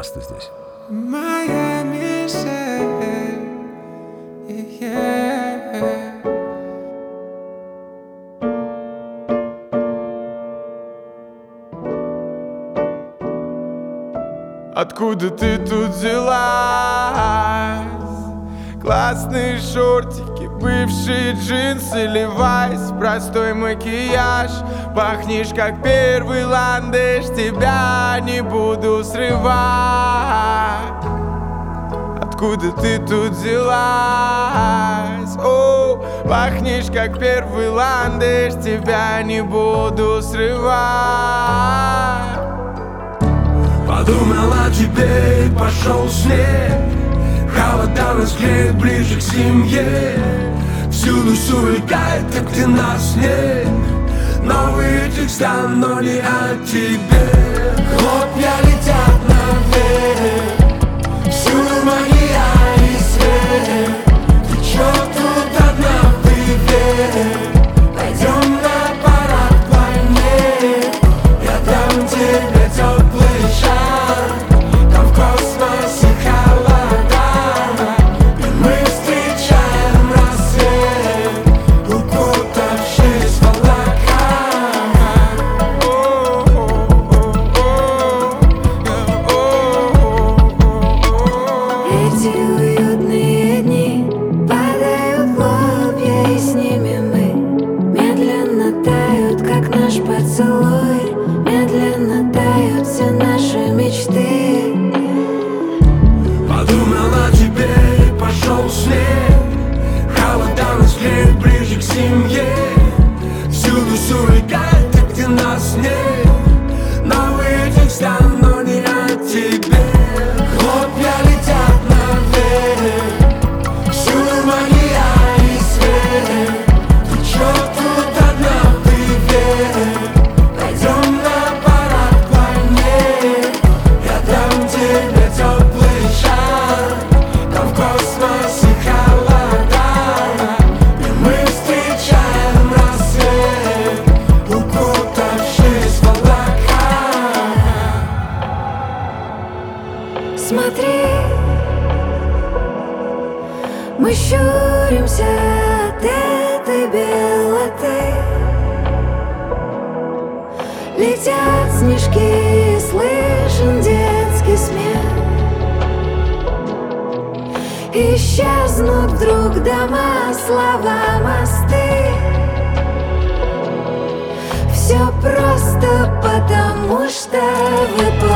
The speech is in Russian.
место здесь. Моя миссия, Откуда ты тут взялась? Классные шортики, бывшие джинсы, левайс, простой макияж. Пахнешь как первый ландыш, тебя не буду срывать. Откуда ты тут взялась? О, пахнешь как первый ландыш, тебя не буду срывать. Подумал о тебе и пошел снег. Холода нас греет ближе к семье. Всюду сувлекает, как ты нас нет. Новые текста, но не о тебе. Хлопья летят наверх, всюду магия и свет. Ты чё тут одна, привет? Пойдем на парад планет. Я дам тебе теплый шар. Там в космосе холода, и мы встречаем рассвет, укутавшись в облака. Эти уютные дни падают хлопья, и с ними мы медленно тают, как наш поцелуй. Медленно тают все наши мечты. Подумал о тебе и пошел снег. Холода нас греет ближе к семье. Всюду сувлекает, так где нас нет. Новые текста, но не о тебе. Хлопья летят наверх, всюду магия и свет. Ты чё тут одна, привет? Пойдем на парад планет. Я дам тебе теплый шар. Там в космосе холода, и мы встречаем рассвет, укутавшись в облака. Смотри, мы щуримся от этой белоты. Летят снежки, слышен детский смех. Исчезнут вдруг дома, слова, мосты. Все просто потому, что вы